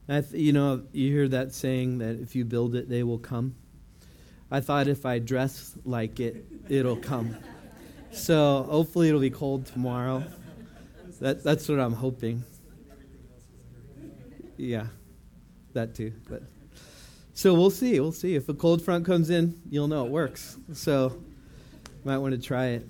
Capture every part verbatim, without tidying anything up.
I th- you know, you hear that saying that if you build it, they will come. I thought if I dress like it, it'll come. So hopefully it'll be cold tomorrow. That that's what I'm hoping. Yeah, that too. But so we'll see. We'll see. If a cold front comes in, you'll know it works. So might want to try it.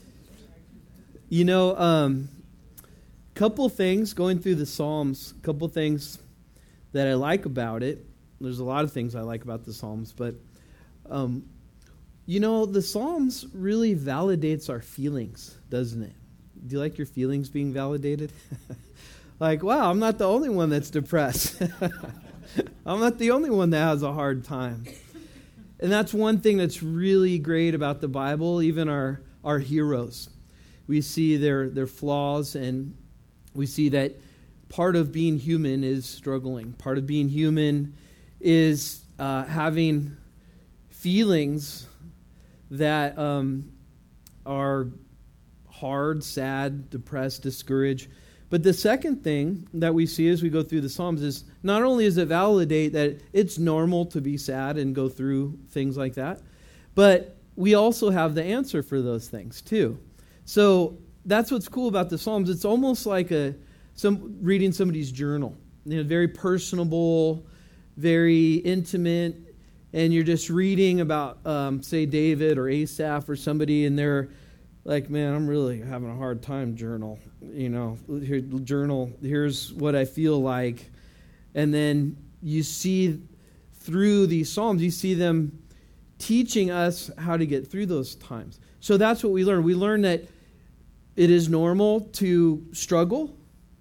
You know, um, couple things going through the Psalms. Couple things that I like about it. There's a lot of things I like about the Psalms, but um, you know, the Psalms really validates our feelings, doesn't it? Do you like your feelings being validated? Like, wow, I'm not the only one that's depressed. I'm not the only one that has a hard time. And that's one thing that's really great about the Bible, even our, our heroes. We see their, their flaws, and we see that part of being human is struggling. Part of being human is uh, having feelings that um, are hard, sad, depressed, discouraged. But the second thing that we see as we go through the Psalms is not only does it validate that it's normal to be sad and go through things like that, but we also have the answer for those things too. So that's what's cool about the Psalms. It's almost like a some reading somebody's journal. You know, very personable, very intimate, and you're just reading about, um, say, David or Asaph or somebody, and they're like, man, I'm really having a hard time, journal. You know, here, journal, here's what I feel like. And then you see through these Psalms, you see them teaching us how to get through those times. So that's what we learn. We learn that it is normal to struggle,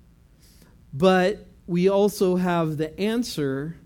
but we also have the answer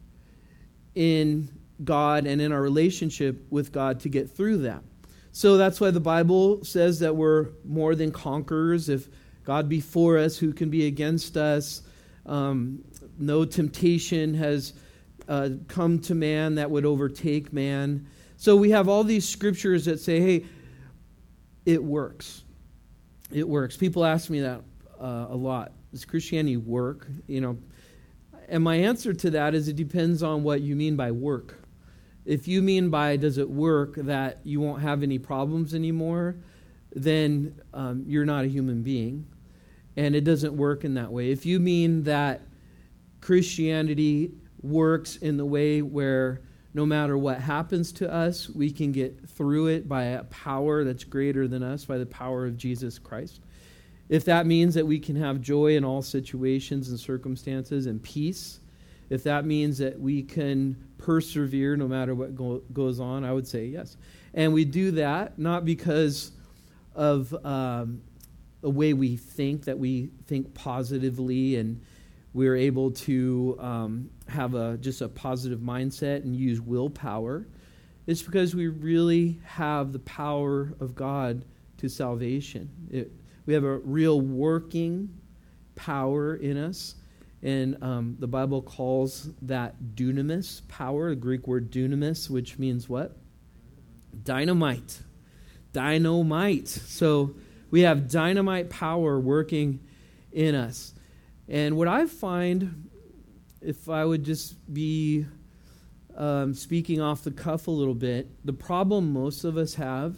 in God and in our relationship with God to get through that. So that's why the Bible says that we're more than conquerors. If God be for us, who can be against us? Um, no temptation has uh, come to man that would overtake man. So we have all these scriptures that say, hey, it works. It works. People ask me that uh, a lot. Does Christianity work? You know, and my answer to that is it depends on what you mean by work. If you mean by does it work that you won't have any problems anymore, then um, you're not a human being, and it doesn't work in that way. If you mean that Christianity works in the way where no matter what happens to us, we can get through it by a power that's greater than us, by the power of Jesus Christ. If that means that we can have joy in all situations and circumstances and peace, if that means that we can persevere no matter what go, goes on, I would say yes. And we do that not because of um, the way we think, that we think positively and we're able to um, have a just a positive mindset and use willpower. It's because we really have the power of God to salvation. It, we have a real working power in us. And um, the Bible calls that dunamis power, the Greek word dunamis, which means what? Dynamite. Dynamite. So we have dynamite power working in us. And what I find, if I would just be um, speaking off the cuff a little bit, the problem most of us have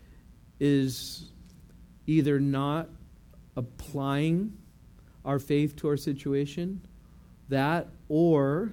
is either not applying our faith to our situation, that, or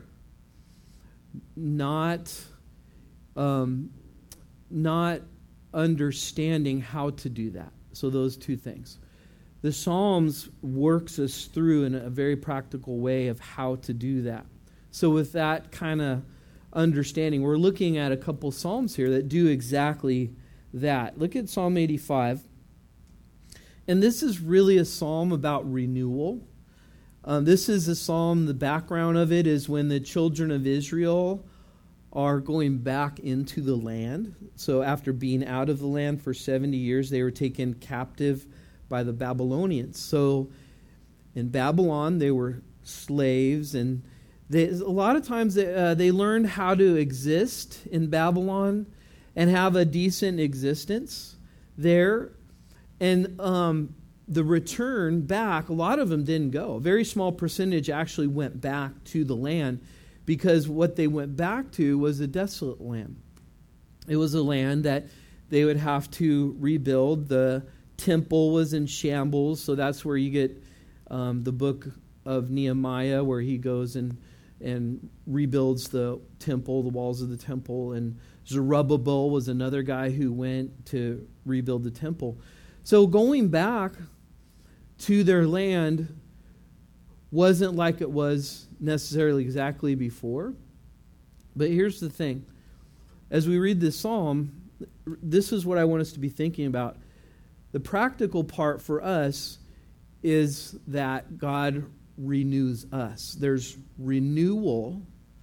not um, not understanding how to do that. So those two things. The Psalms works us through in a very practical way of how to do that. So with that kind of understanding, we're looking at a couple Psalms here that do exactly that. Look at Psalm eighty-five. And this is really a psalm about renewal. Um, this is a psalm, the background of it is when the children of Israel are going back into the land. So after being out of the land for seventy years, they were taken captive by the Babylonians. So in Babylon, they were slaves, and they, a lot of times they, uh, they learned how to exist in Babylon and have a decent existence there. And um, the return back, a lot of them didn't go. A very small percentage actually went back to the land, because what they went back to was a desolate land. It was a land that they would have to rebuild. The temple was in shambles, so that's where you get um, the book of Nehemiah, where he goes and and rebuilds the temple, the walls of the temple. And Zerubbabel was another guy who went to rebuild the temple. So going back to their land wasn't like it was necessarily exactly before. But here's the thing. As we read this psalm, this is what I want us to be thinking about. The practical part for us is that God renews us. There's renewal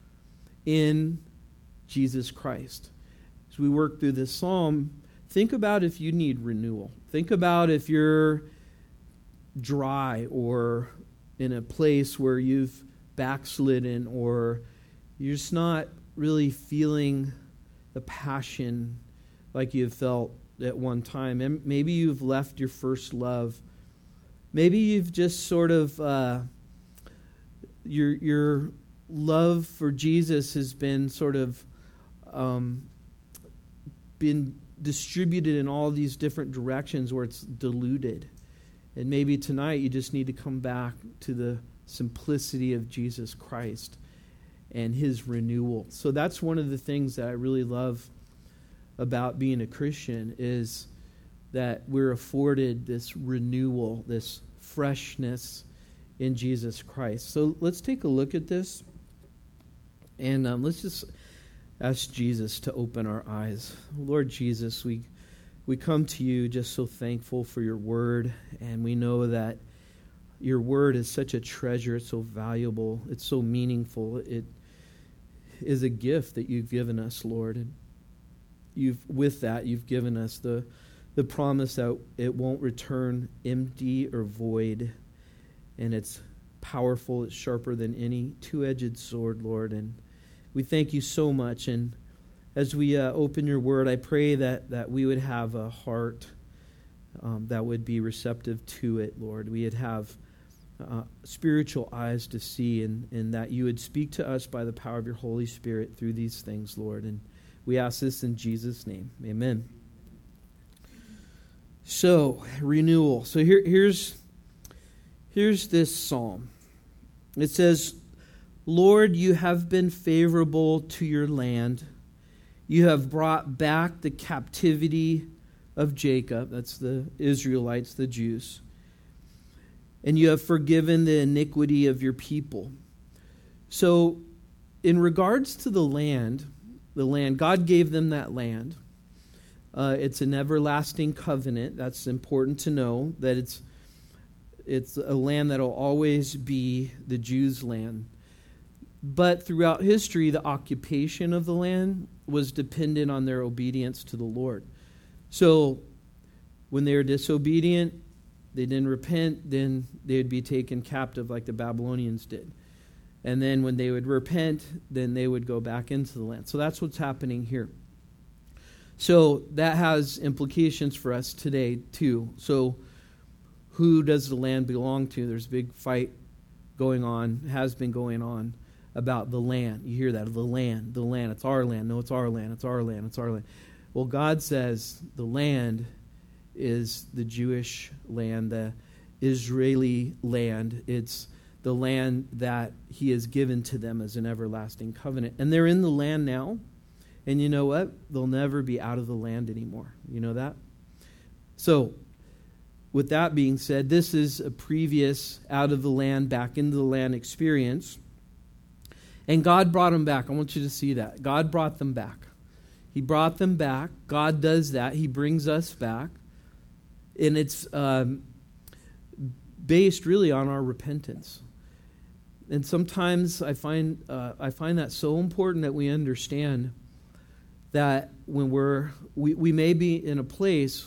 in Jesus Christ. As we work through this psalm, think about if you need renewal. Think about if you're dry or in a place where you've backslidden, or you're just not really feeling the passion like you've felt at one time. And maybe you've left your first love. Maybe you've just sort of, uh, your your love for Jesus has been sort of um, been distributed in all these different directions where it's diluted. And maybe tonight you just need to come back to the simplicity of Jesus Christ and his renewal. So that's one of the things that I really love about being a Christian, is that we're afforded this renewal, this freshness in Jesus Christ. So let's take a look at this, and um, let's just ask Jesus to open our eyes. Lord Jesus, we we come to you just so thankful for your word, and we know that your word is such a treasure. It's so valuable. It's so meaningful. It is a gift that you've given us, Lord. And you've with that you've given us the the promise that it won't return empty or void. And it's powerful. It's sharper than any two-edged sword, Lord. And we thank you so much. And as we uh, open your word, I pray that, that we would have a heart um, that would be receptive to it, Lord. We would have uh, spiritual eyes to see, and, and that you would speak to us by the power of your Holy Spirit through these things, Lord. And we ask this in Jesus' name. Amen. So, renewal. So here, here's... Here's this psalm. It says, Lord, you have been favorable to your land. You have brought back the captivity of Jacob. That's the Israelites, the Jews. And you have forgiven the iniquity of your people. So, in regards to the land, the land, God gave them that land. Uh, it's an everlasting covenant. That's important to know, that it's It's a land that will always be the Jews' land. But throughout history, the occupation of the land was dependent on their obedience to the Lord. So when they were disobedient, they didn't repent, then they would be taken captive like the Babylonians did. And then when they would repent, then they would go back into the land. So that's what's happening here. So that has implications for us today too. So who does the land belong to? There's a big fight going on, has been going on, about the land. You hear that, the land, the land. It's our land. No, it's our land. It's our land. It's our land. Well, God says the land is the Jewish land, the Israeli land. It's the land that he has given to them as an everlasting covenant. And they're in the land now. And you know what? They'll never be out of the land anymore. You know that? So, with that being said, this is a previous out of the land, back into the land experience. And God brought them back. I want you to see that. God brought them back. He brought them back. God does that. He brings us back. And it's um, based really on our repentance. And sometimes I find uh, I find that so important that we understand that when we're we, we may be in a place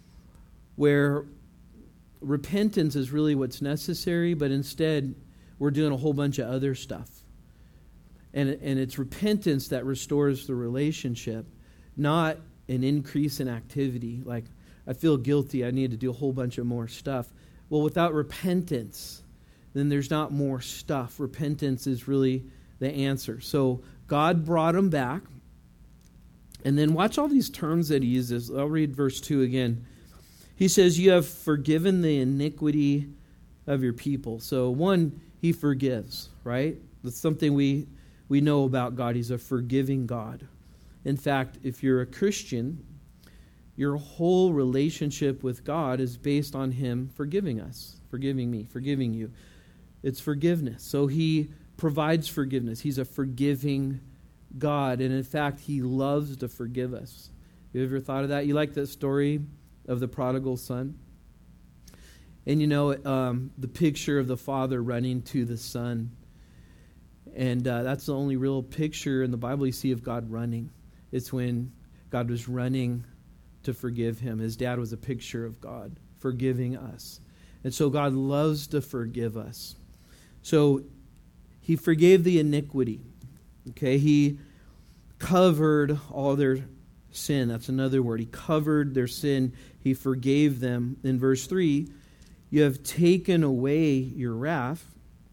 where repentance is really what's necessary, but instead we're doing a whole bunch of other stuff. And, and it's repentance that restores the relationship, not an increase in activity. Like, I feel guilty. I need to do a whole bunch of more stuff. Well, without repentance, then there's not more stuff. Repentance is really the answer. So God brought him back. And then watch all these terms that he uses. I'll read verse two again. He says, you have forgiven the iniquity of your people. So one, he forgives, right? That's something we, we know about God. He's a forgiving God. In fact, if you're a Christian, your whole relationship with God is based on him forgiving us, forgiving me, forgiving you. It's forgiveness. So he provides forgiveness. He's a forgiving God. And in fact, he loves to forgive us. You ever thought of that? You like that story of the prodigal son? And you know, um, the picture of the father running to the son. And uh, that's the only real picture in the Bible you see of God running. It's when God was running to forgive him. His dad was a picture of God forgiving us. And so God loves to forgive us. So he forgave the iniquity. Okay, he covered all their sin. That's another word. He covered their sin. He forgave them. In verse three, you have taken away your wrath,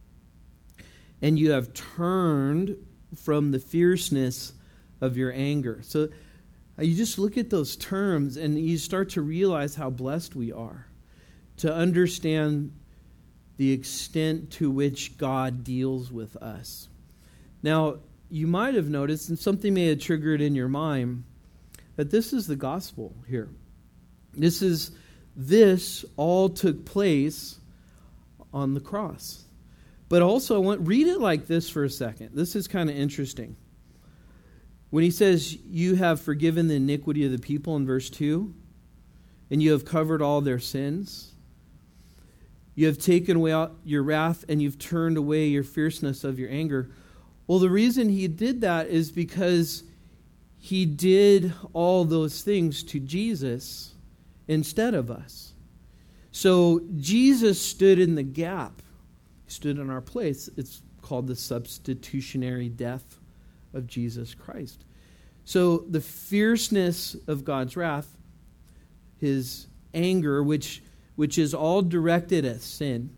and you have turned from the fierceness of your anger. So you just look at those terms and you start to realize how blessed we are to understand the extent to which God deals with us. Now, you might have noticed, and something may have triggered in your mind, that this is the gospel here. This is, this all took place on the cross. But also, I want, read it like this for a second. This is kind of interesting. When he says, you have forgiven the iniquity of the people in verse two, and you have covered all their sins, you have taken away your wrath, and you've turned away your fierceness of your anger. Well, the reason he did that is because he did all those things to Jesus instead of us. So Jesus stood in the gap. He stood in our place. It's called the substitutionary death of Jesus Christ. So the fierceness of God's wrath, his anger, which, which is all directed at sin,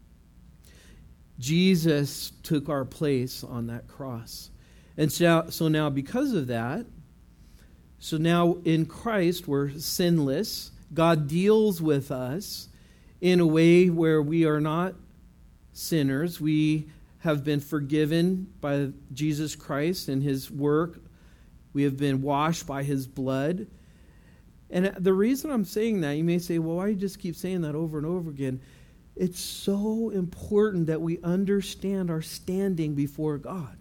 Jesus took our place on that cross. And so, so now because of that, so now in Christ we're sinless. God deals with us in a way where we are not sinners. We have been forgiven by Jesus Christ and his work. We have been washed by his blood. And the reason I'm saying that, you may say, well, why do you just keep saying that over and over again? It's so important that we understand our standing before God.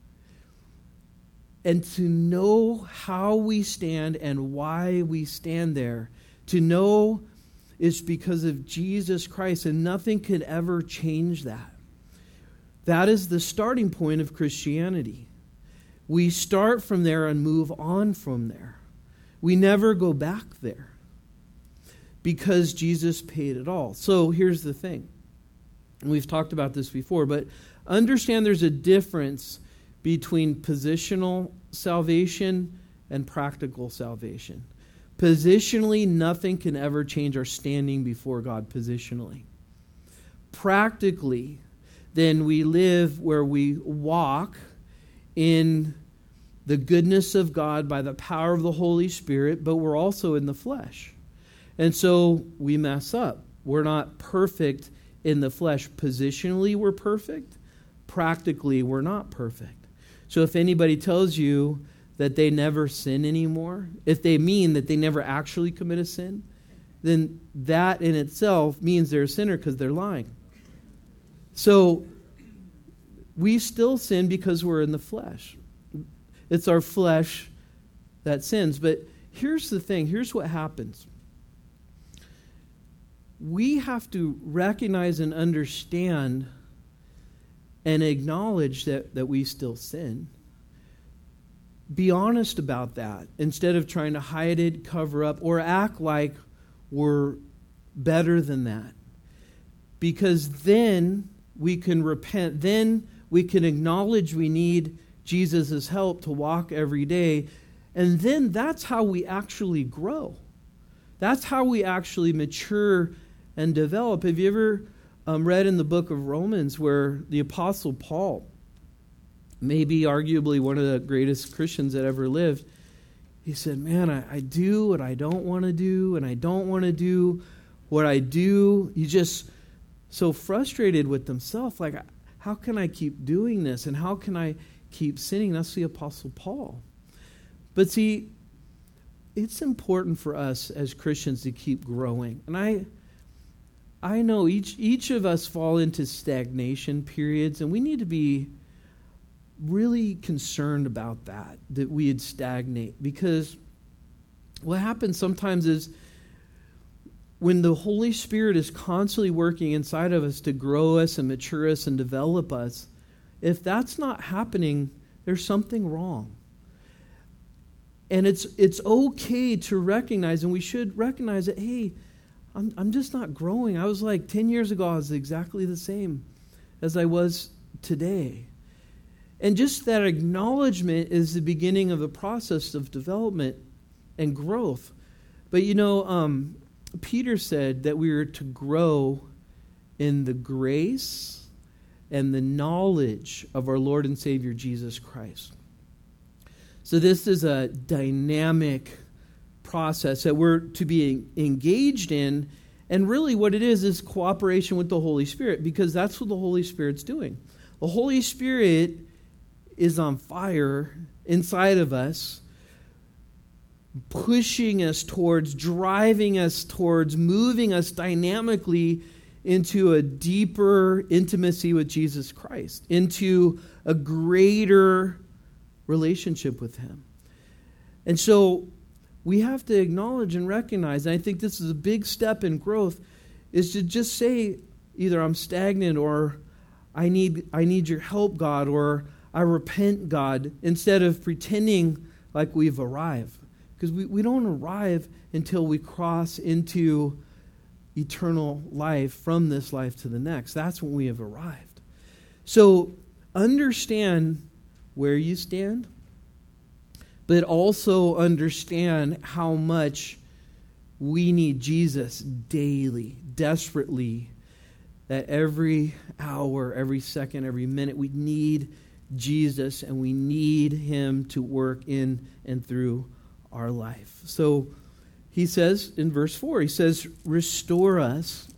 And to know how we stand and why we stand there. To know it's because of Jesus Christ, and nothing could ever change that. That is the starting point of Christianity. We start from there and move on from there. We never go back there because Jesus paid it all. So here's the thing. And we've talked about this before, but understand there's a difference between positional salvation and practical salvation. Positionally, nothing can ever change our standing before God positionally. Practically, then we live where we walk in the goodness of God by the power of the Holy Spirit, but we're also in the flesh. And so we mess up. We're not perfect in the flesh. Positionally, we're perfect. Practically, we're not perfect. So if anybody tells you that they never sin anymore, if they mean that they never actually commit a sin, then that in itself means they're a sinner because they're lying. So we still sin because we're in the flesh. It's our flesh that sins. But here's the thing. Here's what happens. We have to recognize and understand and acknowledge that, that we still sin. Be honest about that instead of trying to hide it, cover up, or act like we're better than that. Because then we can repent. Then we can acknowledge we need Jesus' help to walk every day. And then that's how we actually grow. That's how we actually mature and develop. Have you ever um, read in the book of Romans where the Apostle Paul, maybe arguably one of the greatest Christians that ever lived, he said, man, I, I do what I don't want to do, and I don't want to do what I do. He's just so frustrated with himself. Like, how can I keep doing this? And how can I keep sinning? That's the Apostle Paul. But see, it's important for us as Christians to keep growing. And I I know each each of us fall into stagnation periods, and we need to be really concerned about that, that we'd stagnate. Because what happens sometimes is when the Holy Spirit is constantly working inside of us to grow us and mature us and develop us, if that's not happening, there's something wrong. And it's it's okay to recognize, and we should recognize that, hey, I'm I'm just not growing. I was like ten years ago, I was exactly the same as I was today. And just that acknowledgement is the beginning of the process of development and growth. But you know, um, Peter said that we were to grow in the grace and the knowledge of our Lord and Savior Jesus Christ. So this is a dynamic process that we're to be engaged in. And really what it is is cooperation with the Holy Spirit, because that's what the Holy Spirit's doing. The Holy Spirit is on fire inside of us, pushing us towards, driving us towards, moving us dynamically into a deeper intimacy with Jesus Christ, into a greater relationship with Him. And so we have to acknowledge and recognize, and I think this is a big step in growth, is to just say either I'm stagnant or I need I need your help, God, or I repent, God, instead of pretending like we've arrived. Because we, we don't arrive until we cross into eternal life from this life to the next. That's when we have arrived. So understand where you stand, but also understand how much we need Jesus daily, desperately, that every hour, every second, every minute, we need Jesus, and we need Him to work in and through our life. So he says in verse four, he says, restore us,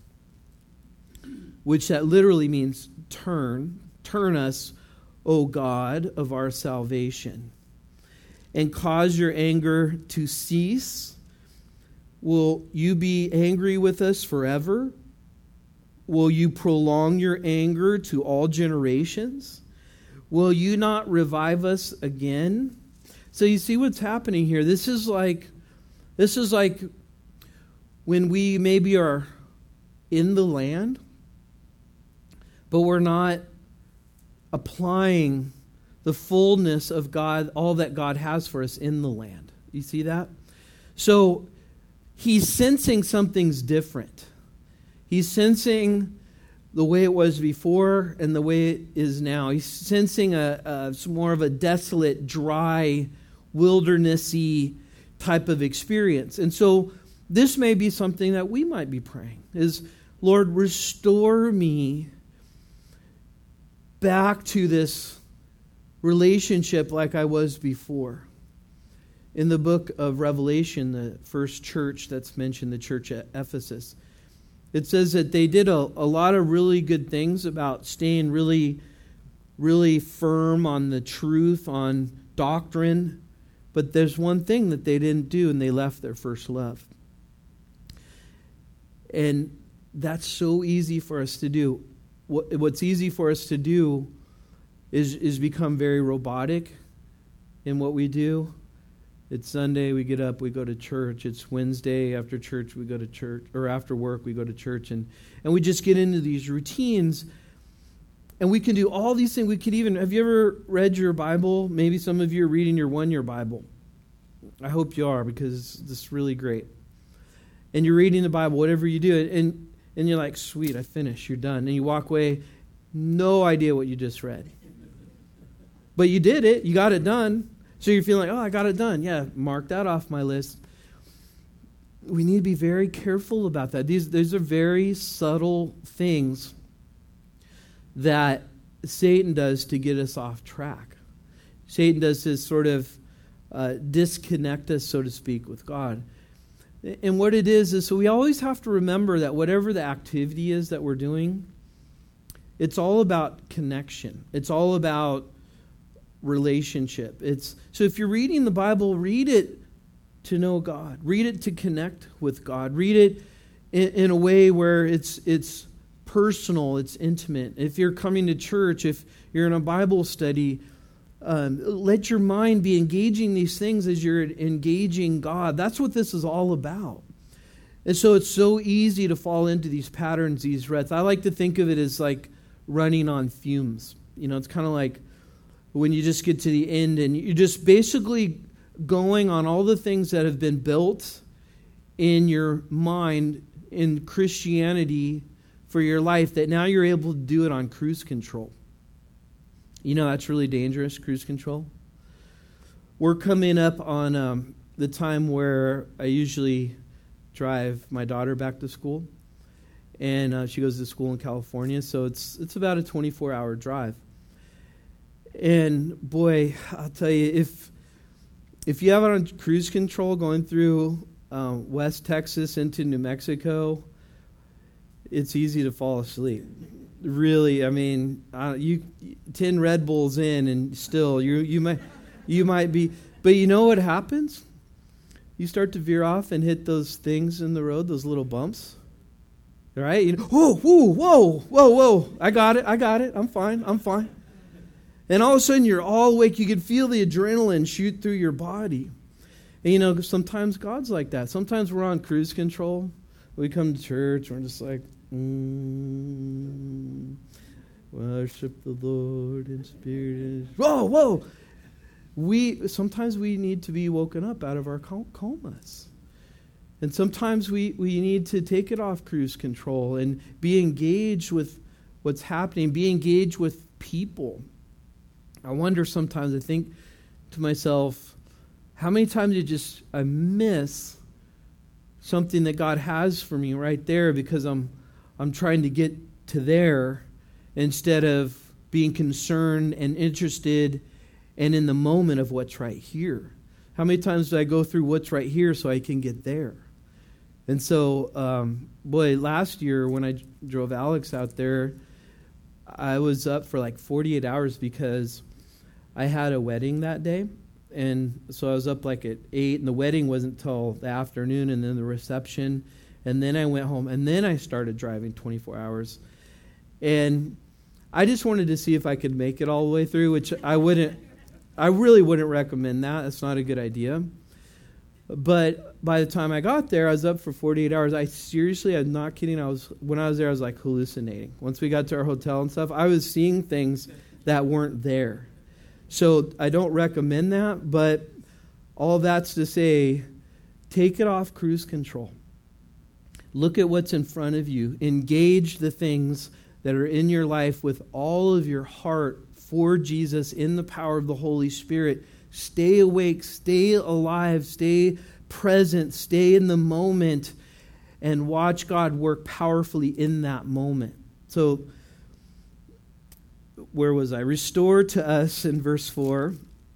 which that literally means turn, turn us, O God of our salvation, and cause your anger to cease. Will you be angry with us forever? Will you prolong your anger to all generations? Will you not revive us again? So you see what's happening here. This is like, this is like when we maybe are in the land, but we're not applying the fullness of God, all that God has for us in the land. You see that? So he's sensing something's different. He's sensing the way it was before and the way it is now. He's sensing a, a more of a desolate, dry, wildernessy type of experience. And so this may be something that we might be praying is, Lord, restore me back to this relationship like I was before. In the book of Revelation, the first church that's mentioned, the church at Ephesus, it says that they did a, a lot of really good things about staying really, really firm on the truth, on doctrine. But there's one thing that they didn't do, and they left their first love. And that's so easy for us to do. What, what's easy for us to do is, is become very robotic in what we do. It's Sunday, we get up, we go to church. It's Wednesday, after church, we go to church. Or after work, we go to church. And, and we just get into these routines. And we can do all these things. We could even, have you ever read your Bible? Maybe some of you are reading your one-year Bible. I hope you are, because this is really great. And you're reading the Bible, whatever you do. And and you're like, sweet, I finished, you're done. And you walk away, no idea what you just read. But you did it, you got it done. So you're feeling like, oh, I got it done. Yeah, mark that off my list. we need to be very careful about that. These, these are very subtle things that Satan does to get us off track. Satan does to sort of uh, disconnect us, so to speak, with God. And what it is, is so we always have to remember that whatever the activity is that we're doing, it's all about connection. It's all about relationship. It's so if you're reading the Bible, read it to know God. Read it to connect with God. Read it in, in a way where it's it's personal, it's intimate. If you're coming to church, if you're in a Bible study, um, let your mind be engaging these things as you're engaging God. That's what this is all about. And so it's so easy to fall into these patterns, these ruts. I like to think of it as like running on fumes. You know, it's kind of like when you just get to the end and you're just basically going on all the things that have been built in your mind in Christianity for your life, that now you're able to do it on cruise control. You know, that's really dangerous, cruise control. We're coming up on um, the time where I usually drive my daughter back to school. And uh, she goes to school in California, so it's it's about a twenty-four hour drive. And boy, I'll tell you, if if you have it on cruise control going through um, West Texas into New Mexico, it's easy to fall asleep. Really, I mean, uh, you ten Red Bulls in, and still you you might you might be. But you know what happens? You start to veer off and hit those things in the road, those little bumps. Right? You know, whoa, whoa, whoa, whoa, whoa! I got it, I got it. I'm fine, I'm fine. And all of a sudden, you're all awake. You can feel the adrenaline shoot through your body. And you know, sometimes God's like that. Sometimes we're on cruise control. We come to church, we're just like, mm, worship the Lord in spirit. Whoa, whoa! We sometimes we need to be woken up out of our comas. And sometimes we, we need to take it off cruise control and be engaged with what's happening, be engaged with people. I wonder sometimes, I think to myself, how many times you just I miss something that God has for me right there because I'm I'm trying to get to there instead of being concerned and interested and in the moment of what's right here. How many times do I go through what's right here so I can get there? And so, um, boy, last year when I drove Alex out there, I was up for like forty-eight hours because I had a wedding that day. And so I was up like at eight, and the wedding wasn't till the afternoon, and then the reception. And then I went home, and then I started driving twenty-four hours. And I just wanted to see if I could make it all the way through, which I wouldn't, I really wouldn't recommend that. That's not a good idea. But by the time I got there, I was up for forty-eight hours. I seriously, I'm not kidding. I was when I was there, I was like hallucinating. Once we got to our hotel and stuff, I was seeing things that weren't there. So I don't recommend that, but all that's to say, take it off cruise control. Look at what's in front of you. Engage the things that are in your life with all of your heart for Jesus in the power of the Holy Spirit. Stay awake, stay alive, stay present, stay in the moment, and watch God work powerfully in that moment. So, where was I? Restore to us in verse four,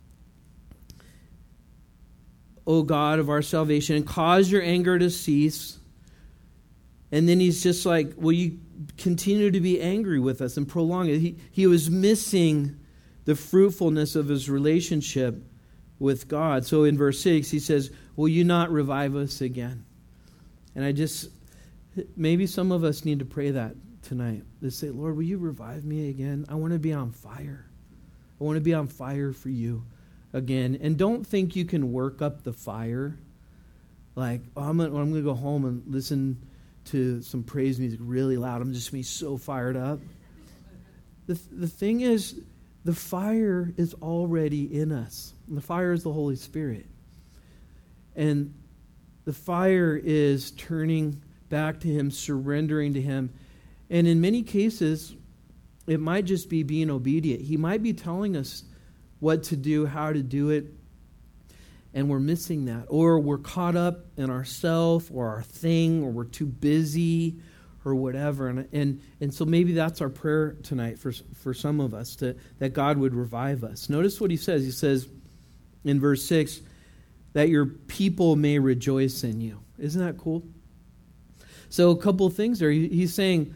O God of our salvation, and cause your anger to cease. And then he's just like, will you continue to be angry with us and prolong it? He, he was missing the fruitfulness of his relationship with God. So in verse six, he says, will you not revive us again? And I just, maybe some of us need to pray that tonight. They say, Lord, will you revive me again? I want to be on fire. I want to be on fire for you again. And don't think you can work up the fire. Like, oh, I'm going I'm to go home and listen to some praise music really loud. I'm just going to be so fired up. The, the thing is, the fire is already in us. And the fire is the Holy Spirit. And the fire is turning back to Him, surrendering to Him. And in many cases, it might just be being obedient. He might be telling us what to do, how to do it. And we're missing that. Or we're caught up in ourself or our thing, or we're too busy or whatever. And and, and so maybe that's our prayer tonight for, for some of us, to, that God would revive us. Notice what he says. He says in verse six, that your people may rejoice in you. Isn't that cool? So a couple of things there. He's saying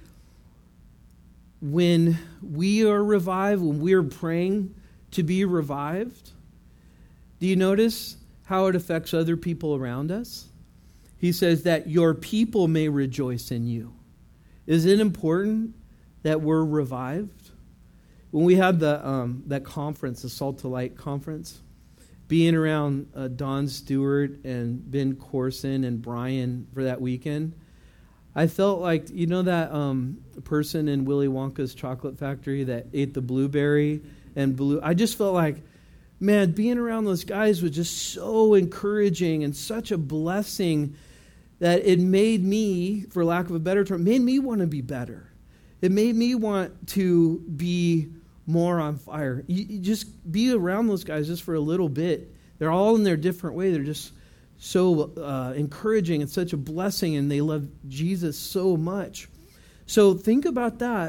when we are revived, when we are praying to be revived, do you notice how it affects other people around us? He says that your people may rejoice in you. Is it important that we're revived? When we had the um, that conference, the Salt to Light conference, being around uh, Don Stewart and Ben Corson and Brian for that weekend, I felt like, you know that um, person in Willy Wonka's chocolate factory that ate the blueberry and blue? I just felt like, man, being around those guys was just so encouraging and such a blessing that it made me, for lack of a better term, made me want to be better. It made me want to be more on fire. You, you just be around those guys just for a little bit. They're all in their different way. They're just so uh, encouraging and such a blessing, and they love Jesus so much. So think about that.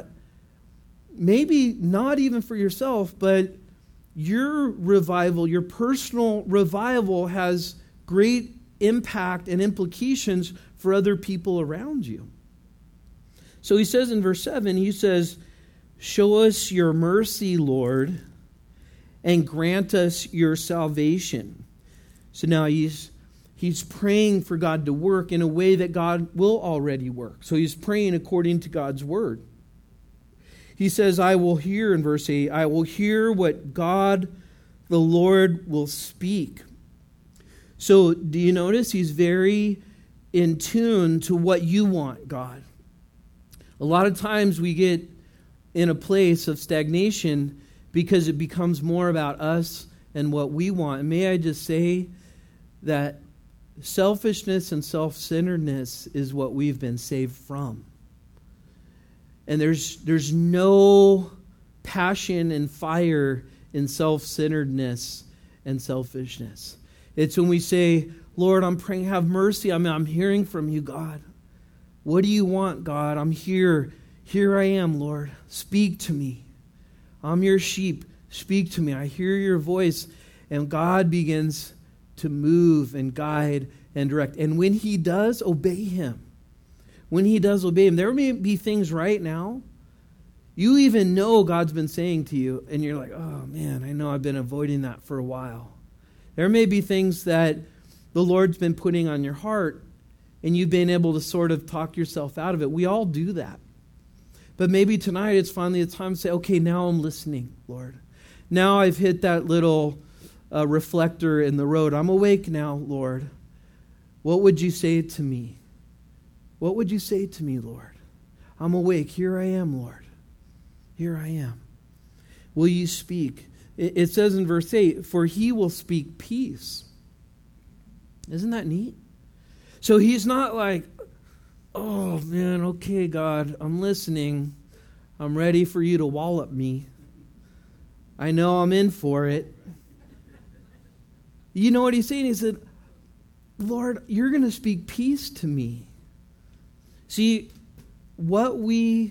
Maybe not even for yourself, but your revival, your personal revival has great impact and implications for other people around you. So he says in verse seven, he says, show us your mercy, Lord, and grant us your salvation. So now he's he's praying for God to work in a way that God will already work. So he's praying according to God's word. He says, I will hear, in verse eight, I will hear what God the Lord will speak. So do you notice he's very in tune to what you want, God? A lot of times we get in a place of stagnation because it becomes more about us and what we want. And may I just say that selfishness and self-centeredness is what we've been saved from. And there's there's no passion and fire in self-centeredness and selfishness. It's when we say, Lord, I'm praying, have mercy. I'm, I'm hearing from you, God. What do you want, God? I'm here. Here I am, Lord. Speak to me. I'm your sheep. Speak to me. I hear your voice. And God begins to move and guide and direct. And when he does, obey him. When he does obey him, there may be things right now you even know God's been saying to you, and you're like, oh man, I know I've been avoiding that for a while. There may be things that the Lord's been putting on your heart, and you've been able to sort of talk yourself out of it. We all do that. But maybe tonight it's finally the time to say, okay, now I'm listening, Lord. Now I've hit that little uh, reflector in the road. I'm awake now, Lord. What would you say to me? What would you say to me, Lord? I'm awake. Here I am, Lord. Here I am. Will you speak? It says in verse eight, for he will speak peace. Isn't that neat? So he's not like, oh man, okay, God, I'm listening. I'm ready for you to wallop me. I know I'm in for it. You know what he's saying? He said, Lord, you're going to speak peace to me. See, what we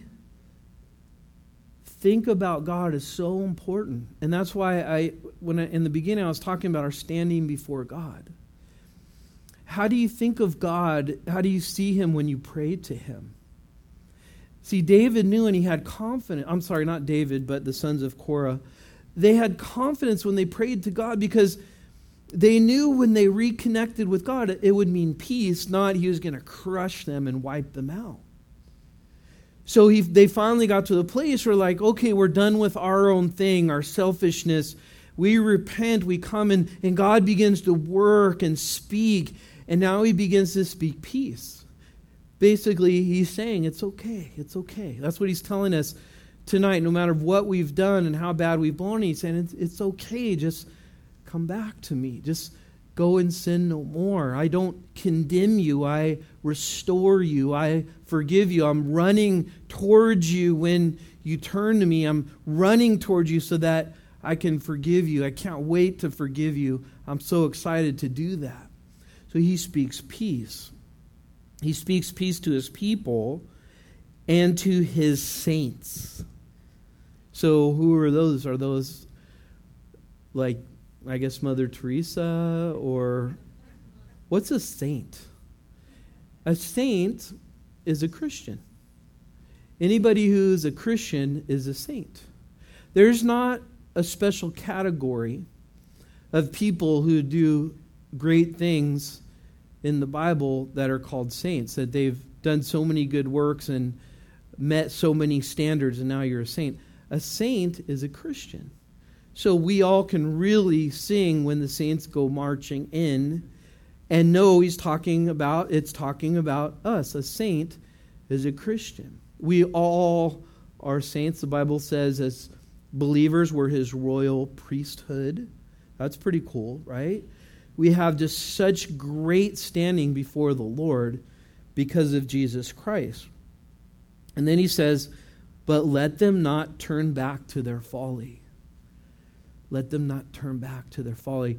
think about God is so important. And that's why I, when I, in the beginning I was talking about our standing before God. How do you think of God? How do you see him when you pray to him? See, David knew and he had confidence. I'm sorry, not David, but the sons of Korah. They had confidence when they prayed to God because they knew when they reconnected with God, it would mean peace, not he was going to crush them and wipe them out. So he, they finally got to the place where like, okay, we're done with our own thing, our selfishness. We repent, we come, and, and God begins to work and speak. And now he begins to speak peace. Basically, he's saying, it's okay, it's okay. That's what he's telling us tonight, no matter what we've done and how bad we've blown. He's saying, it's, it's okay, just come back to me. Just go and sin no more. I don't condemn you. I restore you. I forgive you. I'm running towards you when you turn to me. I'm running towards you so that I can forgive you. I can't wait to forgive you. I'm so excited to do that. So he speaks peace. He speaks peace to his people and to his saints. So who are those? Are those like, I guess, Mother Teresa? Or what's a saint? A saint is a Christian. Anybody who's a Christian is a saint. There's not a special category of people who do great things in the Bible that are called saints, that they've done so many good works and met so many standards, and now you're a saint. A saint is a Christian. So we all can really sing when the saints go marching in and know he's talking about, it's talking about us. A saint is a Christian. We all are saints. The Bible says as believers we're his royal priesthood. That's pretty cool, right? We have just such great standing before the Lord because of Jesus Christ. And then he says, but let them not turn back to their folly. Let them not turn back to their folly.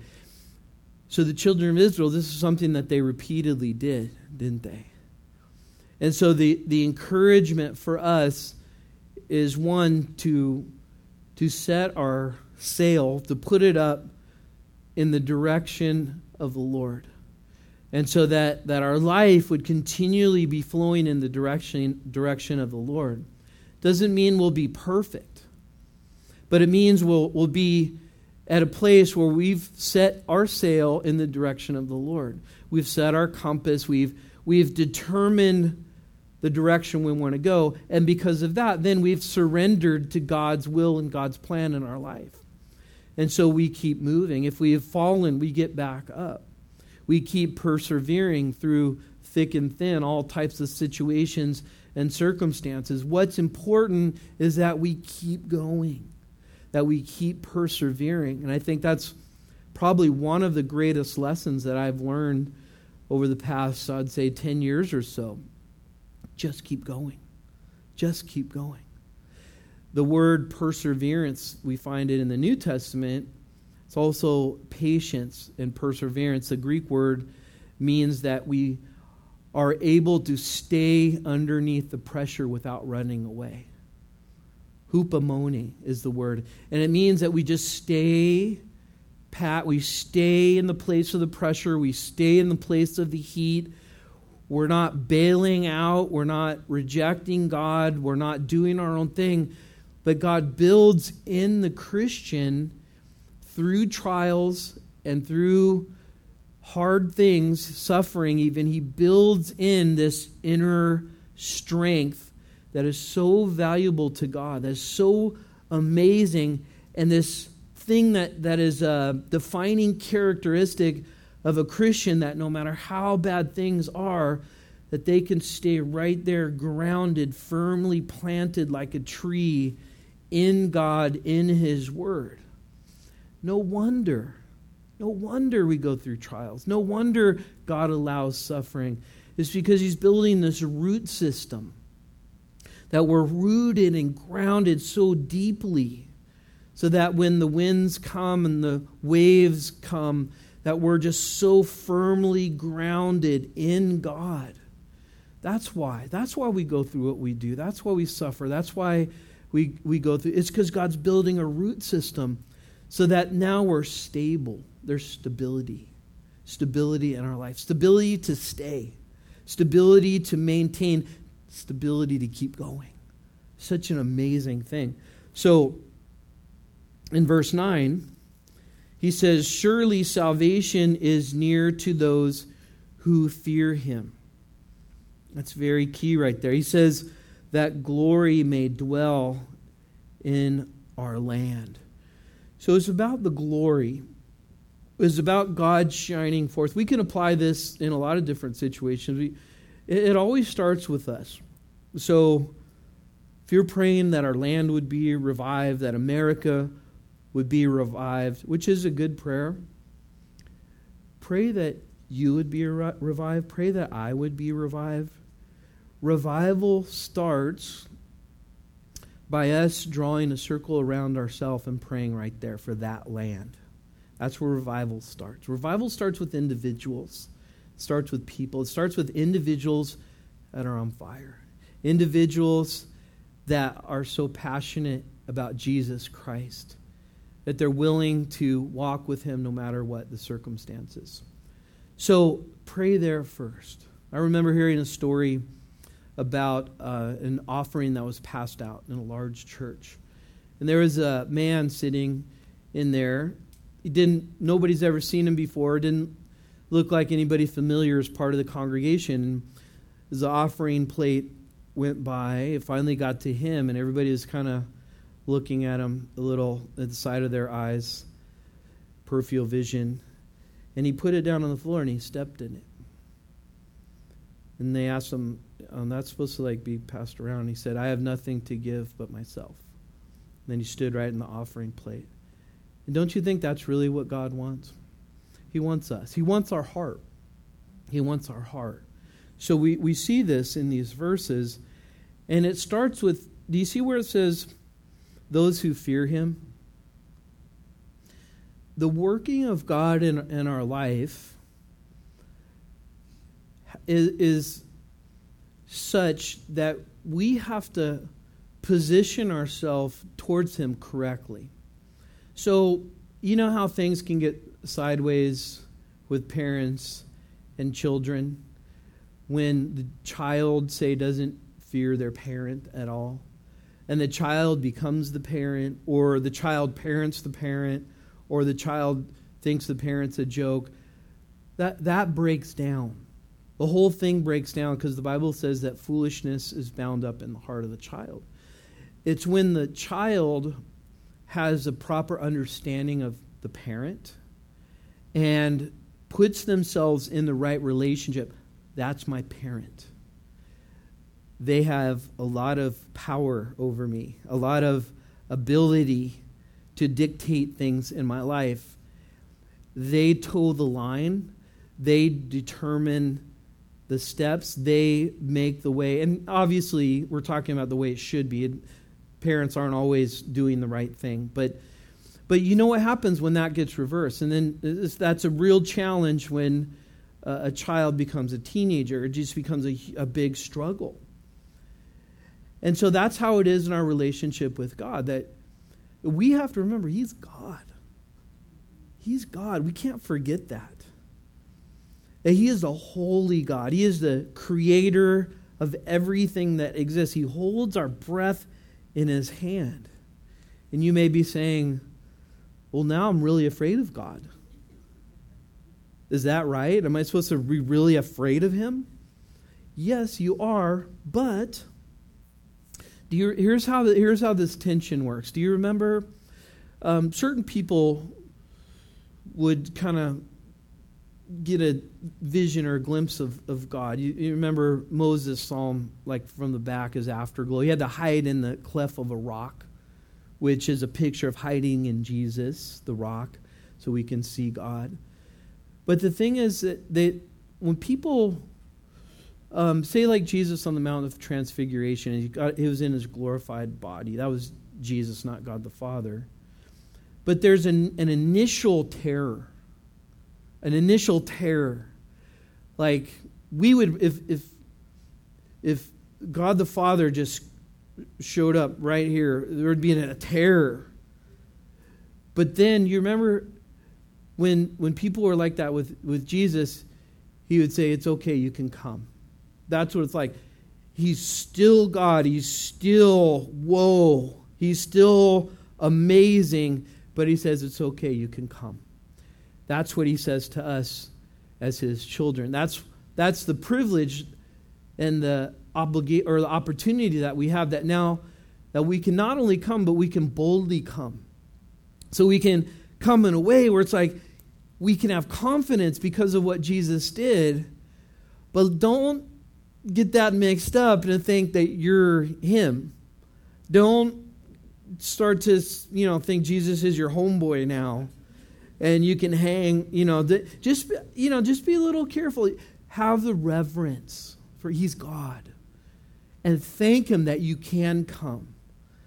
So the children of Israel, this is something that they repeatedly did, didn't they? And so the, the encouragement for us is, one, to, to set our sail, to put it up in the direction of the Lord. And so that, that our life would continually be flowing in the direction, direction of the Lord. Doesn't mean we'll be perfect, but it means we'll, we'll be at a place where we've set our sail in the direction of the Lord. We've set our compass, we've, we've determined the direction we want to go, and because of that, then we've surrendered to God's will and God's plan in our life. And so we keep moving. If we have fallen, we get back up. We keep persevering through thick and thin, all types of situations and circumstances. What's important is that we keep going, that we keep persevering. And I think that's probably one of the greatest lessons that I've learned over the past, I'd say, ten years or so. Just keep going. Just keep going. The word perseverance, we find it in the New Testament. It's also patience and perseverance. The Greek word means that we are able to stay underneath the pressure without running away. Hupomone is the word. And it means that we just stay pat, we stay in the place of the pressure, we stay in the place of the heat. We're not bailing out, we're not rejecting God, we're not doing our own thing. But God builds in the Christian through trials and through hard things, suffering even, he builds in this inner strength that is so valuable to God, that is so amazing, and this thing that, that is a defining characteristic of a Christian, that no matter how bad things are, that they can stay right there grounded, firmly planted like a tree in God, in His Word. No wonder, no wonder we go through trials. No wonder God allows suffering. It's because He's building this root system that we're rooted and grounded so deeply so that when the winds come and the waves come, that we're just so firmly grounded in God. That's why. That's why we go through what we do. That's why we suffer. That's why we, we go through. It's because God's building a root system so that now we're stable. There's stability. Stability in our life. Stability to stay. Stability to maintain. Stability to keep going. Such an amazing thing. So, in verse nine, he says, surely salvation is near to those who fear Him. That's very key right there. He says that glory may dwell in our land. So it's about the glory. It's about God shining forth. We can apply this in a lot of different situations. We, it, it always starts with us. So if you're praying that our land would be revived, that America would be revived, which is a good prayer, pray that you would be revived. Pray that I would be revived. Revival starts by us drawing a circle around ourselves and praying right there for that land. That's where revival starts. Revival starts with individuals. It starts with people. It starts with individuals that are on fire. Individuals that are so passionate about Jesus Christ that they're willing to walk with him no matter what the circumstances. So pray there first. I remember hearing a story about uh, an offering that was passed out in a large church. And there was a man sitting in there. He didn't, nobody's ever seen him before, didn't look like anybody familiar as part of the congregation. And as the offering plate went by, it finally got to him, and everybody was kind of looking at him a little at the side of their eyes, peripheral vision. And he put it down on the floor and he stepped in it. And they asked him, um, that's supposed to like be passed around. And he said, I have nothing to give but myself. And then he stood right in the offering plate. And don't you think that's really what God wants? He wants us. He wants our heart. He wants our heart. So we, we see this in these verses. And it starts with, do you see where it says, those who fear him? The working of God in, in our life is, is such that we have to position ourselves towards him correctly. So, you know how things can get sideways with parents and children when the child, say, doesn't fear their parent at all, and the child becomes the parent, or the child parents the parent, or the child thinks the parent's a joke. That that breaks down. The whole thing breaks down because the Bible says that foolishness is bound up in the heart of the child. It's when the child has a proper understanding of the parent and puts themselves in the right relationship. That's my parent. They have a lot of power over me, a lot of ability to dictate things in my life. They toe the line. They determine the steps. They make the way. And obviously, we're talking about the way it should be. Parents aren't always doing the right thing. But but you know what happens when that gets reversed? And then that's a real challenge when uh, a child becomes a teenager. It just becomes a, a big struggle. And so that's how it is in our relationship with God, that we have to remember he's God. He's God. We can't forget that. That he is the holy God. He is the creator of everything that exists. He holds our breath in his hand. And you may be saying, well, now I'm really afraid of God. Is that right? Am I supposed to be really afraid of him? Yes, you are, but do you, here's how the, here's how this tension works. Do you remember um, certain people would kind of get a vision or a glimpse of, of God? You, you remember Moses saw him like from the back as afterglow. He had to hide in the cleft of a rock, which is a picture of hiding in Jesus, the rock, so we can see God. But the thing is that they, when people um, say like Jesus on the Mount of Transfiguration, and he, got, he was in his glorified body. That was Jesus, not God the Father. But there's an, an initial terror. An initial terror. Like we would, if if if God the Father just showed up right here, there would be a terror. But then you remember when when people were like that with, with Jesus, he would say, it's okay, you can come. That's what it's like. He's still God. He's still, whoa. He's still amazing. But he says, it's okay, you can come. That's what he says to us as his children. That's that's the privilege and the obligate or the opportunity that we have, that now that we can not only come, but we can boldly come. So we can come in a way where it's like we can have confidence because of what Jesus did, but don't get that mixed up and think that you're him. Don't start to, you know, think Jesus is your homeboy now. And you can hang, you know, the, just, you know, just be a little careful. Have the reverence for he's God. And thank him that you can come.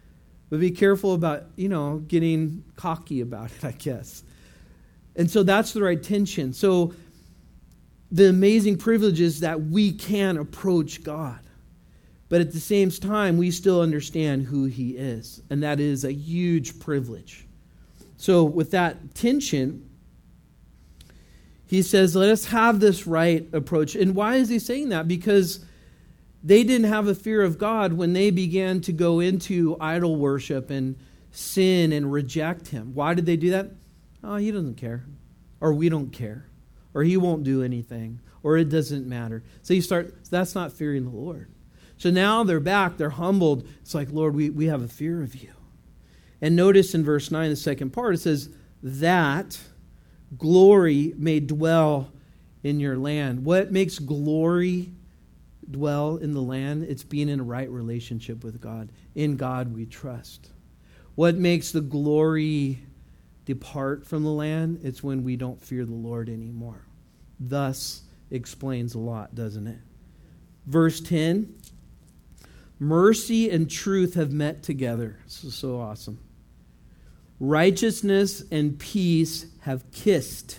But be careful about, you know, getting cocky about it, I guess. And so that's the right tension. So the amazing privilege is that we can approach God. But at the same time, we still understand who he is. And that is a huge privilege. So with that tension, he says, let us have this right approach. And why is he saying that? Because they didn't have a fear of God when they began to go into idol worship and sin and reject him. Why did they do that? Oh, he doesn't care. Or we don't care. Or he won't do anything. Or it doesn't matter. So you start, that's not fearing the Lord. So now they're back, they're humbled. It's like, Lord, we, we have a fear of you. And notice in verse nine, the second part, it says, that glory may dwell in your land. What makes glory dwell in the land? It's being in a right relationship with God. In God we trust. What makes the glory depart from the land? It's when we don't fear the Lord anymore. Thus explains a lot, doesn't it? Verse ten, mercy and truth have met together. This is so awesome. Righteousness and peace have kissed.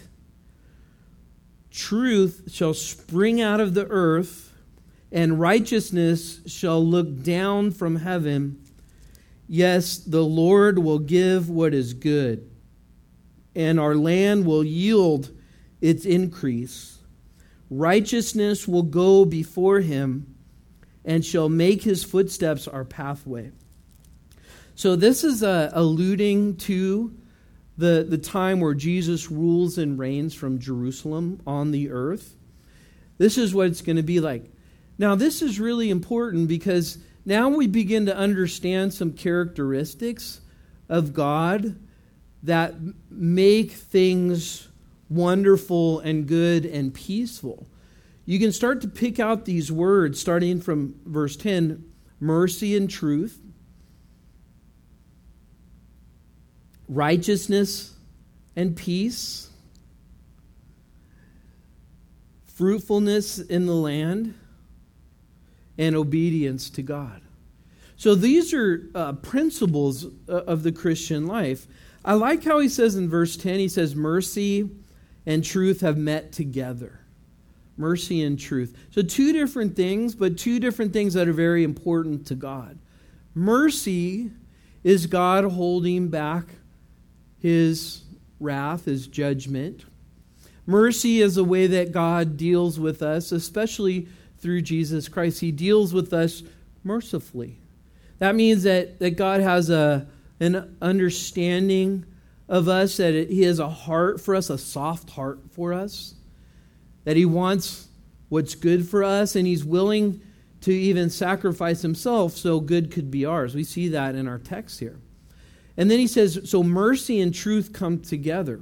Truth shall spring out of the earth, and righteousness shall look down from heaven. Yes, the Lord will give what is good, and our land will yield its increase. Righteousness will go before him, and shall make his footsteps our pathway. So this is uh, alluding to the, the time where Jesus rules and reigns from Jerusalem on the earth. This is what it's going to be like. Now, this is really important because now we begin to understand some characteristics of God that make things wonderful and good and peaceful. You can start to pick out these words starting from verse ten, mercy and truth, righteousness and peace, fruitfulness in the land, and obedience to God. So these are uh, principles of the Christian life. I like how he says in verse ten, he says, mercy and truth have met together. Mercy and truth. So two different things, but two different things that are very important to God. Mercy is God holding back his wrath, his judgment. Mercy is a way that God deals with us, especially through Jesus Christ. He deals with us mercifully. That means that, that God has a, an understanding of us, that it, he has a heart for us, a soft heart for us, that he wants what's good for us, and he's willing to even sacrifice himself so good could be ours. We see that in our text here. And then he says, so mercy and truth come together.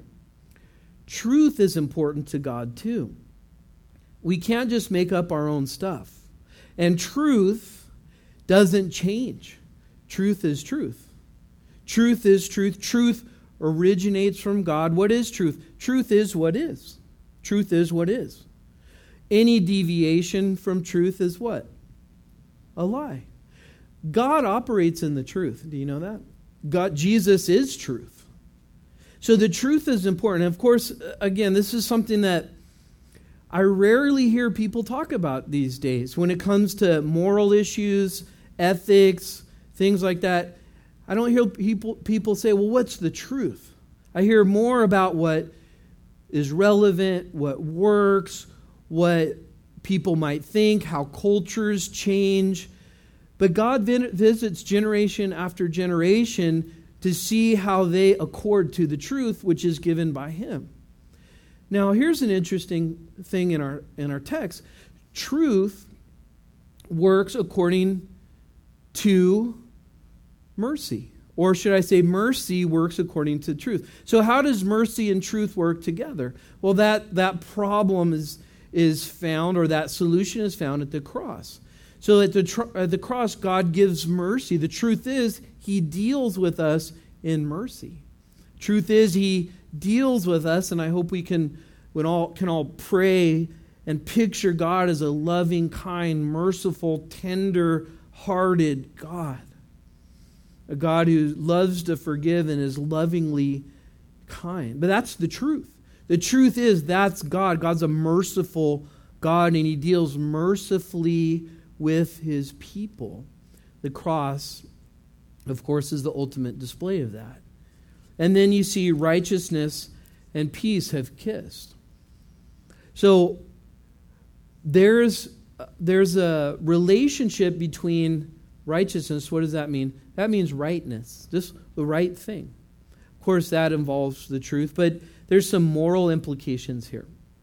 Truth is important to God too. We can't just make up our own stuff. And truth doesn't change. Truth is truth. Truth is truth. Truth originates from God. What is truth? Truth is what is. Truth is what is. Any deviation from truth is what? A lie. God operates in the truth. Do you know that? God, Jesus is truth. So the truth is important. And of course, again, this is something that I rarely hear people talk about these days when it comes to moral issues, ethics, things like that. I don't hear people, people say, well, what's the truth? I hear more about what is relevant, what works, what people might think, how cultures change. But God visits generation after generation to see how they accord to the truth which is given by him. Now, here's an interesting thing in our in our text. Truth works according to mercy. Or should I say mercy works according to truth. So how does mercy and truth work together? Well, that, that problem is, is found, or that solution is found at the cross. So at the, tr- at the cross, God gives mercy. The truth is, he deals with us in mercy. Truth is, he deals with us, and I hope we can, we all, can all pray and picture God as a loving, kind, merciful, tender-hearted God. a God who loves to forgive and is lovingly kind. But that's the truth. The truth is that's God. God's a merciful God, and he deals mercifully with his people. The cross, of course, is the ultimate display of that. And then you see righteousness and peace have kissed. So there's there's a relationship between righteousness. What does that mean? That means rightness, just the right thing. Of course, that involves the truth, but there's some moral implications here.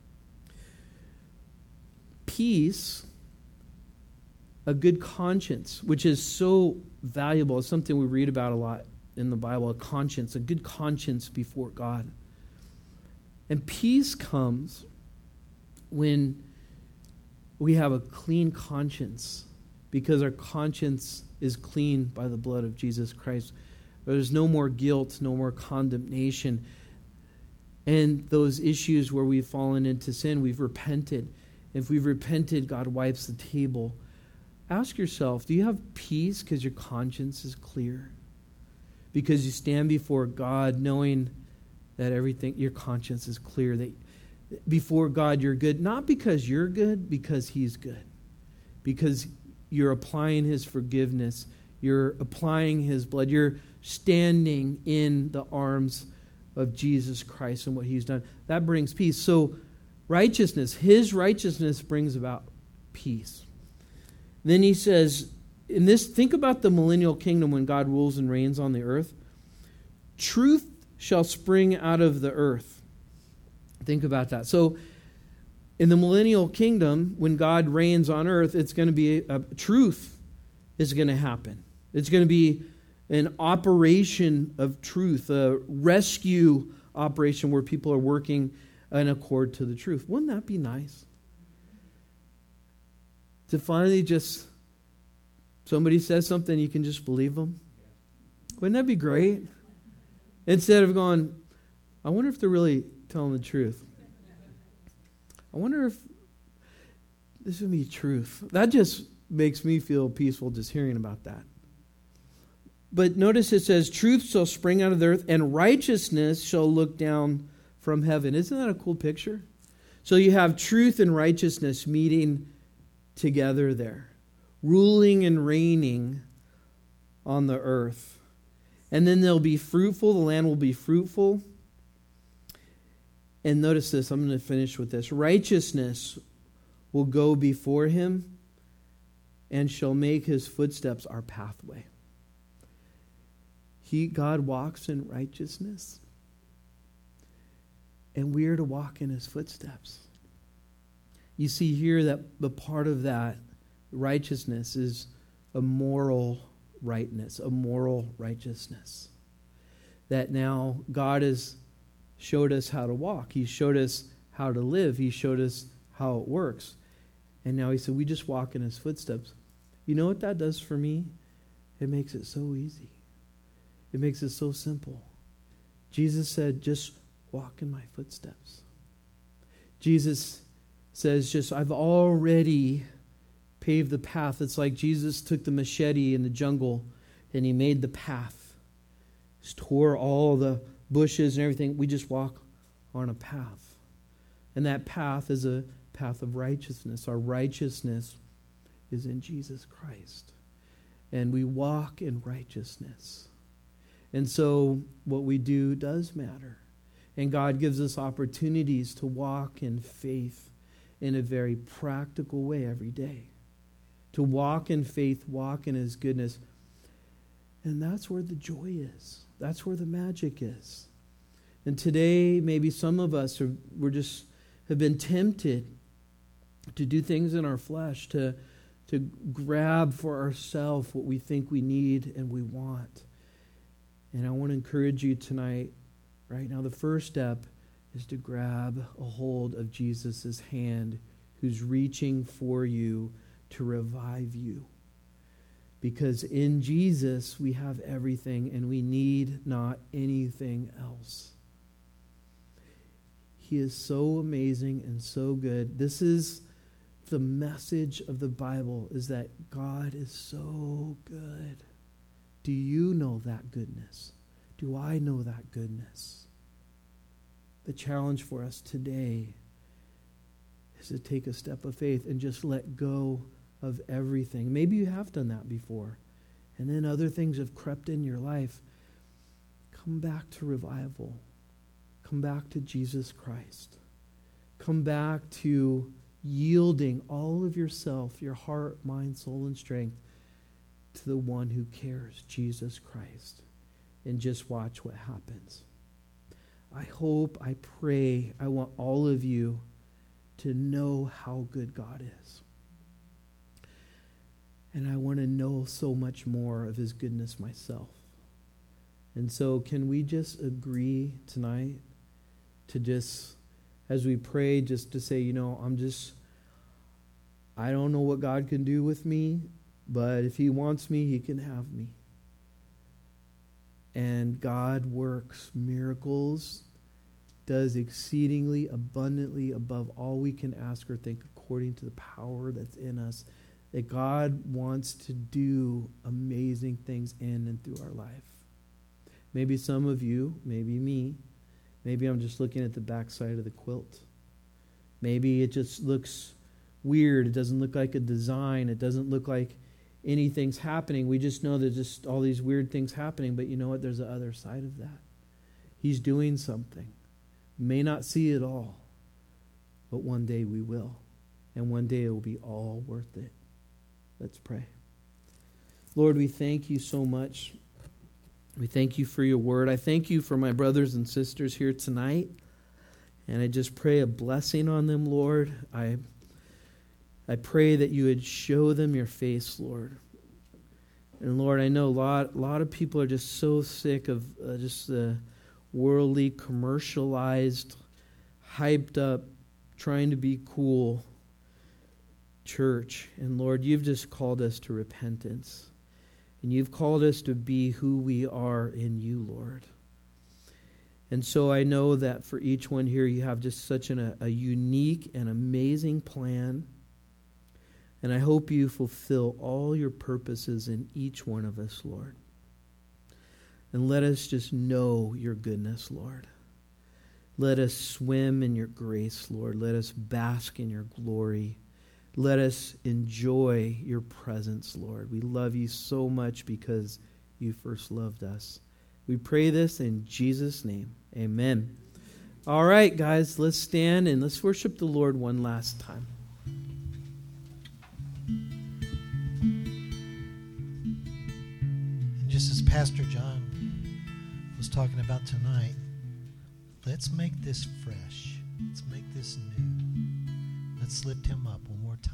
Peace, a good conscience, which is so valuable. It's something we read about a lot in the Bible, a conscience, a good conscience before God. And peace comes when we have a clean conscience, because our conscience is clean by the blood of Jesus Christ. There's no more guilt, no more condemnation. And those issues where we've fallen into sin, we've repented. If we've repented, God wipes the table. Ask yourself, do you have peace because your conscience is clear? Because you stand before God knowing that everything, your conscience is clear, that before God you're good, not because you're good, because he's good. Because you're applying his forgiveness, you're applying his blood, you're standing in the arms of Jesus Christ and what he's done. That brings peace. So righteousness, his righteousness brings about peace. Then he says, in this, think about the millennial kingdom when God rules and reigns on the earth. Truth shall spring out of the earth. Think about that. So in the millennial kingdom, when God reigns on earth, it's going to be, a, a truth is going to happen. It's going to be an operation of truth, a rescue operation where people are working in accord to the truth. Wouldn't that be nice? To finally just, somebody says something, you can just believe them. Wouldn't that be great? Instead of going, I wonder if they're really telling the truth. I wonder if this would be truth. That just makes me feel peaceful just hearing about that. But notice it says, truth shall spring out of the earth, and righteousness shall look down from heaven. Isn't that a cool picture? So you have truth and righteousness meeting together there, ruling and reigning on the earth. And then they'll be fruitful. The land will be fruitful. And notice this. I'm going to finish with this. Righteousness will go before him and shall make his footsteps our pathway. He, God walks in righteousness, and we are to walk in his footsteps. You see here that the part of that righteousness is a moral rightness, a moral righteousness. That now God has showed us how to walk. He showed us how to live. He showed us how it works. And now he said, we just walk in his footsteps. You know what that does for me? It makes it so easy. It makes it so simple. Jesus said, just walk in my footsteps. Jesus says, just, I've already paved the path. It's like Jesus took the machete in the jungle and he made the path. He tore all the bushes and everything. We just walk on a path. And that path is a path of righteousness. Our righteousness is in Jesus Christ. And we walk in righteousness. And so what we do does matter. And God gives us opportunities to walk in faith in a very practical way every day. To walk in faith, walk in his goodness. And that's where the joy is. That's where the magic is. And today, maybe some of us are, we're just have been tempted to do things in our flesh, to, to grab for ourselves what we think we need and we want. And I want to encourage you tonight, right now, the first step is to grab a hold of Jesus' hand, who's reaching for you to revive you. Because in Jesus we have everything and we need not anything else. He is so amazing and so good. This is the message of the Bible, is that God is so good Do you know that goodness? Do I know that goodness? The challenge for us today is to take a step of faith and just let go of everything. Maybe you have done that before, and then other things have crept in your life. Come back to revival. Come back to Jesus Christ. Come back to yielding all of yourself, your heart, mind, soul, and strength to the one who cares, Jesus Christ. And just watch what happens. I hope, I pray, I want all of you to know how good God is. And I want to know so much more of his goodness myself. And so can we just agree tonight to just, as we pray, just to say, you know, I'm just, I don't know what God can do with me, but if he wants me, he can have me. And God works miracles, does exceedingly abundantly above all we can ask or think according to the power that's in us. That God wants to do amazing things in and through our life. Maybe some of you, maybe me, maybe I'm just looking at the backside of the quilt. Maybe it just looks weird. It doesn't look like a design. It doesn't look like anything's happening. We just know there's just all these weird things happening. But you know what? There's the other side of that. He's doing something. May not see it all, but one day we will. And one day it will be all worth it. Let's pray. Lord, we thank you so much. We thank you for your word. I thank you for my brothers and sisters here tonight. And I just pray a blessing on them, Lord. I I pray that you would show them your face, Lord. And Lord, I know a lot, a lot of people are just so sick of uh, just the worldly, commercialized, hyped up, trying to be cool church. And Lord, you've just called us to repentance. And you've called us to be who we are in you, Lord. And so I know that for each one here, you have just such an, a, a unique and amazing plan. And I hope you fulfill all your purposes in each one of us, Lord. And let us just know your goodness, Lord. Let us swim in your grace, Lord. Let us bask in your glory. Let us enjoy your presence, Lord. We love you so much because you first loved us. We pray this in Jesus' name. Amen. All right, guys, let's stand and let's worship the Lord one last time. And just as Pastor John was talking about tonight, let's make this fresh. Let's make this new. Let's lift him up one more time.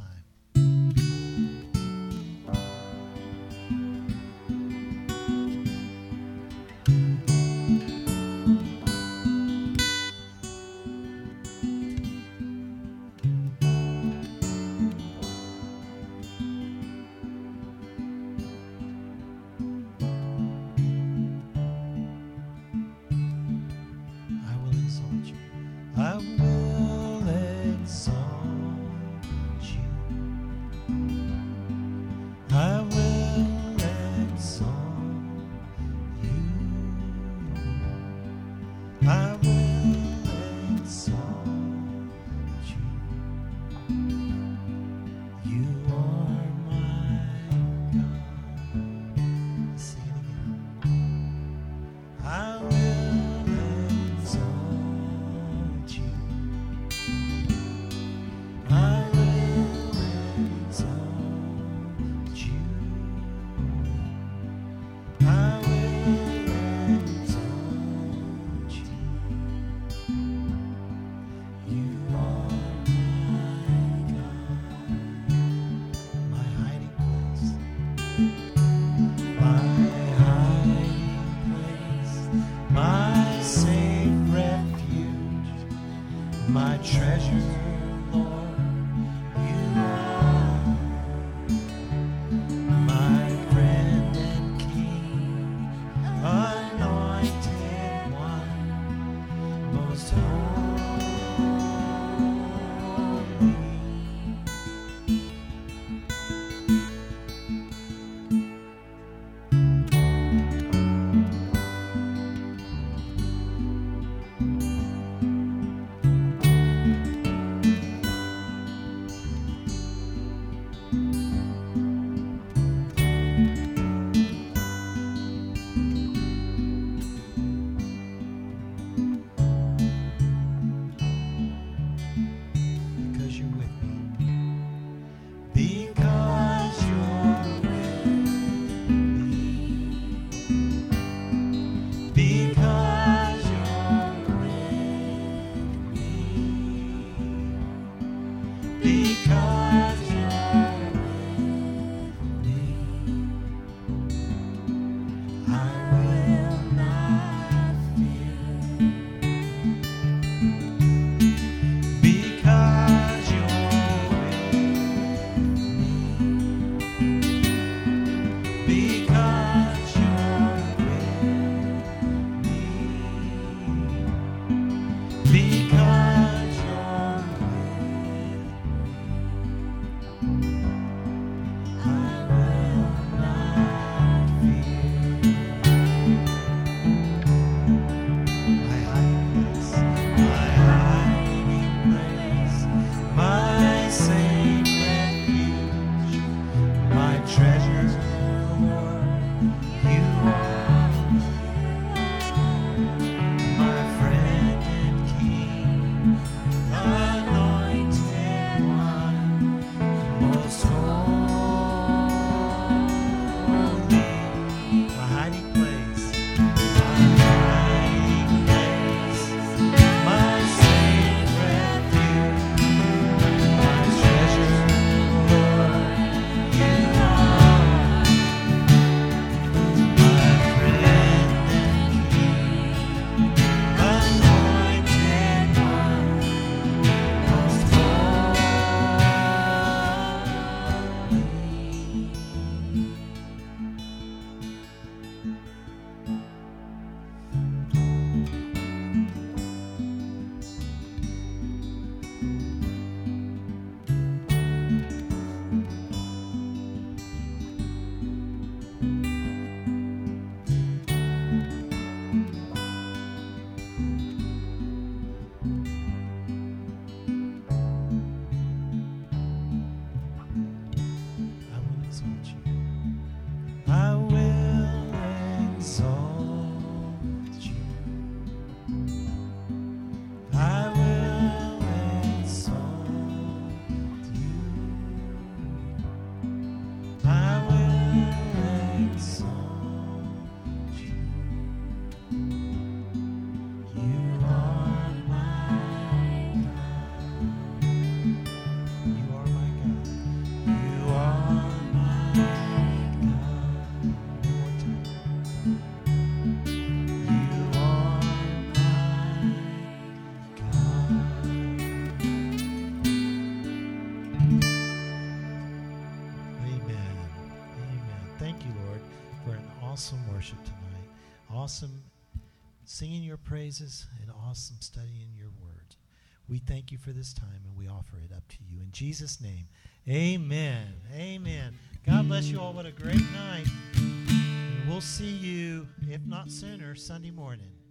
awesome singing your praises and awesome studying your words. We thank you for this time, and we offer it up to you. In Jesus' name, amen. Amen. God bless you all. What a great night. And we'll see you, if not sooner, Sunday morning.